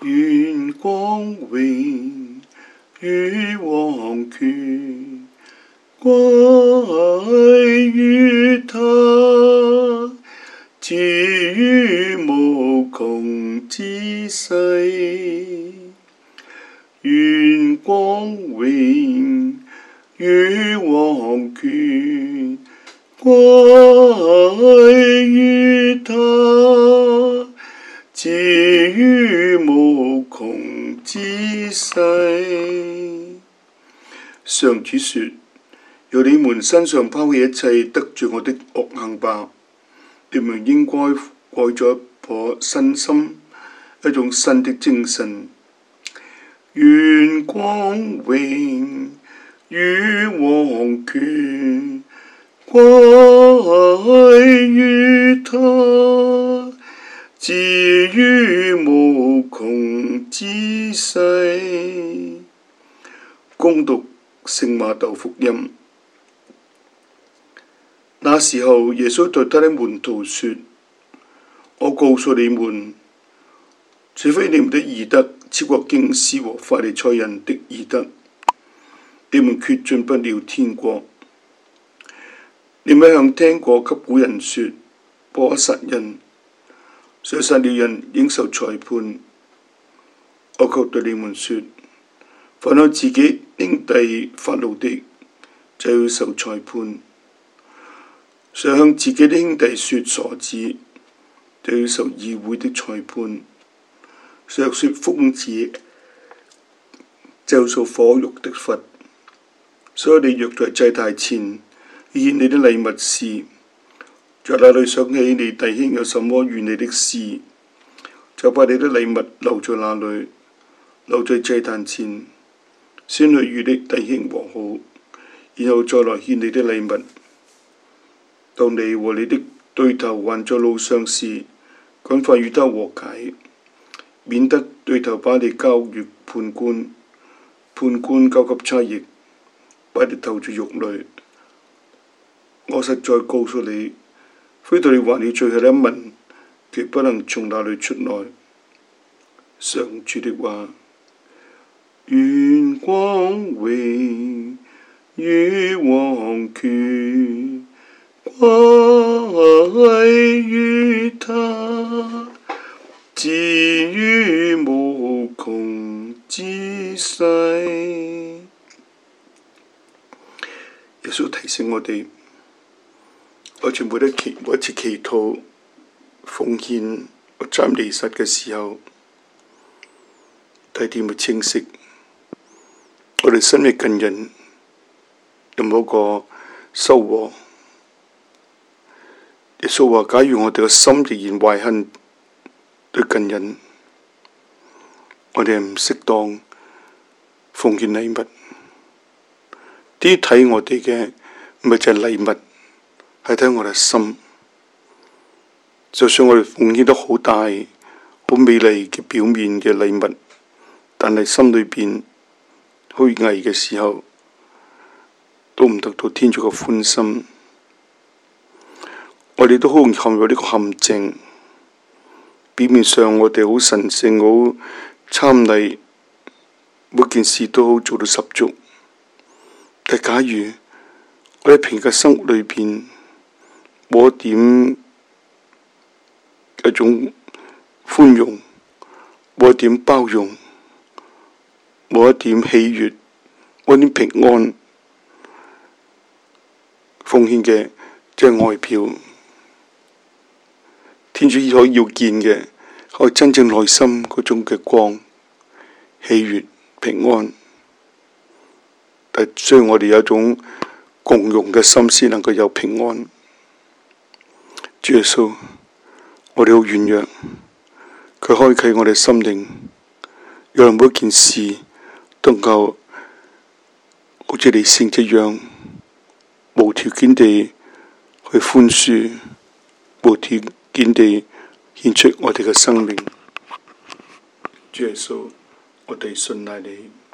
願光榮與王權歸於他，自於無窮之世。願光榮與王權歸於他，自於無窮之世。上主說：由你們身上拋棄一切，得罪我的惡行吧。你們應該改咗一顆新心，一種新的精神。願光榮與王權歸於他，自於無窮之世。恭讀聖瑪竇福音。那時候，耶穌對他的門徒說：我告訴你們，除非你們的義德超過經師和法利賽人的義德，你們決進不了天國。你們一向聽過給古人說：不可殺人，誰殺了人應受裁判。我卻對你們說，凡向自己兄弟發怒的，就要受裁判；誰向自己的兄弟說傻子，就要受議會的裁判；誰若說瘋子，就要受火獄的罰。所以你若在祭台前獻你的禮物時，在那裏想起你弟兄有什麼怨你的事，就把你的禮物留在那裏，留在祭壇前，先去與你弟兄和好，然後再來獻你的禮物。當你和你的對頭還在路上時，趕快與他和解，免得對頭把你交與判官，判官交給差役，把你投在獄裏。我實在告訴你，非到你還了最後一文，決不能從那裏出來。上主的話。願光榮與王權歸於他，自於無窮之世。耶穌提醒我哋，我哋每一次祈禱、奉獻或站彌撒嘅時候，睇點會清晰。我哋身為近人有冇一個收穫？耶穌話：假如我哋個心仍然懷恨對近人，我哋係唔適當奉獻禮物。啲睇我哋嘅唔係就係禮物，係睇我哋心。就算我哋奉獻得好大、好美麗嘅表面嘅禮物，但係心裏邊虛偽嘅時候，都唔得到天主嘅歡心。我哋都好容易陷入呢個陷阱。表面上我哋好神聖、好參禮，每件事都好做到十足。但假如我哋平日生活裏邊冇一點一種寬容，冇一點包容，冇一點喜悅，冇一點平安，奉獻嘅即係外表。天主可以要見嘅，係真正內心嗰種嘅光、喜悅、平安。但需要我哋有一種共融嘅心思，能夠有平安。主耶穌，我哋好軟弱，佢開啟我哋心靈，讓每一件事都能夠好似你聖一樣，無條件地去寬恕，無條件地獻出我哋嘅生命。主耶穌，我哋信賴你。